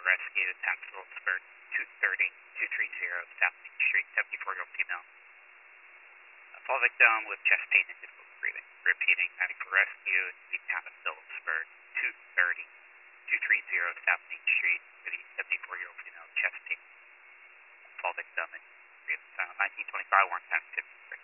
rescue, 10 Phillipsburg, 230-230 South Main Street, 74-year-old female. Fall victim with chest pain and difficulty breathing. Repeating, medical rescue, the town of Phillipsburg, 230-230 South Main Street, for the 74-year-old female, chest pain. Fall victim and 1925 Warren County 56.